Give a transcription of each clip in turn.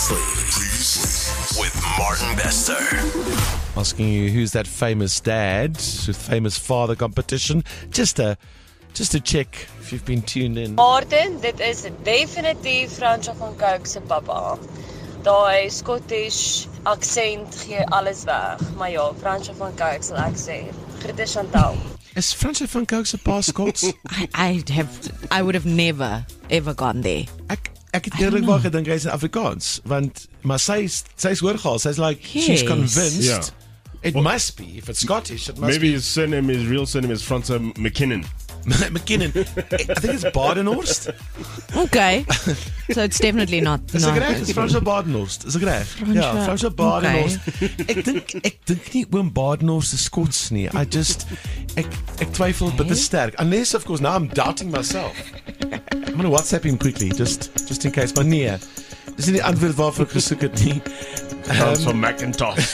Previously with Martin Bester. Asking you who's that famous dad with famous father competition. Just to check if you've been tuned in. Martin, dit is definitief Fransjo van Cooke se pappa. Daai Scottish aksent gee alles weg. Maar ja, Fransjo van Cooke sal ek sê. Groete Chantal. Is Fransjo van Cooke se pa Scots? I would have never ever gone there. Ek het eerlikwaar gedink hy's in Afrikaans, maar sy's oorgehaal. Sy's like, she's convinced. Yeah. It must be. If it's Scottish, it must Maybe be. his real surname is Francois McKinnon. McKinnon. I think it's Badenhorst. Okay. So it's definitely not. Is ek reg? It's Fransjo Badenhorst. Is ek reg? Ja, Fransjo Badenhorst. Ek dink nie oom Badenhorst is Skots nie. Ek twyfel bitter sterk. Unless, of course, now I'm doubting myself. I'm going to WhatsApp him quickly, just in case. Maar nee, dis nie die antwoord waarvoor ek gesoek het nie. Francois McIntosh.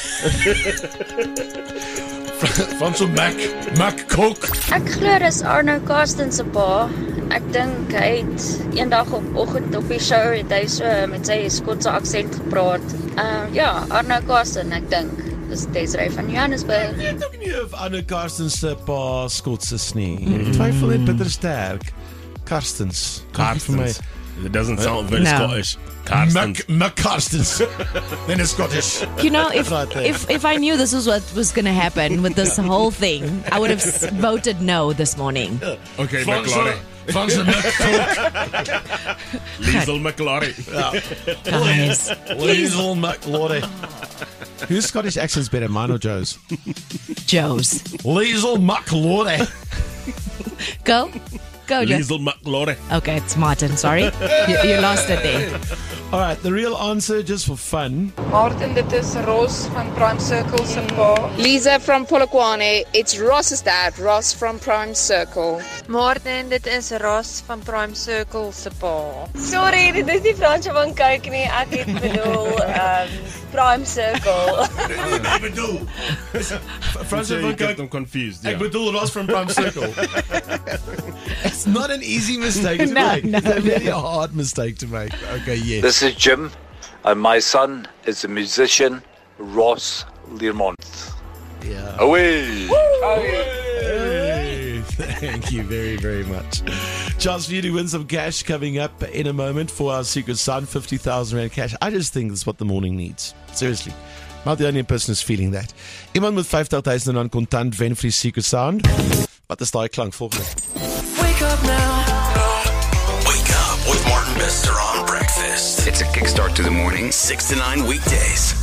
Fransjo McCook. Ek glo dis Arno Karsten se pa. Ek dink hy het eendag oggend op die show het hy so met sy Skotse aksent gepraat. Ja, Arno Karsten, ek dink. Dis Desiree van Johannesburg. Ek weet ook nie of Arno Karsten se pa Skots is nie. Ek twyfel net bitter sterk. Karstens. It doesn't sound very Scottish. Karstens. McCarstens. Then it's Scottish. You know, if I knew this was what was going to happen with this whole thing, I would have voted no this morning. Okay, McLaurie. Fransjo McCook. Liesel McLaurie. Guys, Liesel McLaurie. Whose Scottish accent's better, mine or Joe's? Joe's. Liesel McLaurie. Go, Joe. Liesel McLaurie. Okay, it's Martin. Sorry, you lost it there. All right, the real answer, just for fun. Martin, dit is Ross van Prime Circle se pa. Lisa from Polokwane. It's Ross's dad, Ross from Prime Circle. Martin, dit is Ross van Prime Circle se pa. Sorry, dit is nie Fransjo van Cooke nie. Ek het bedoel Prime Circle. Ek bedoel Fransjo van Get them Cooke. confused. Ek Yeah. bedoel Ross from Prime Circle. It's not an easy mistake to make. No. It's a really hard mistake to make. Okay, yes. This is Jim, and my son is the musician Ross Learmont. Yeah. Away! Hey, thank you very, very much. Chance for you to win some cash coming up in a moment for our Secret Son, 50,000 Rand cash. I just think that's what the morning needs. Seriously. Not the only person who's feeling that. Iemand met 50,000 Rand kontant wen vir die Secret Sound. Wat is daai klank volgende? Wake up with Martin Bester on breakfast. It's a kickstart to the morning, 6 to 9 weekdays.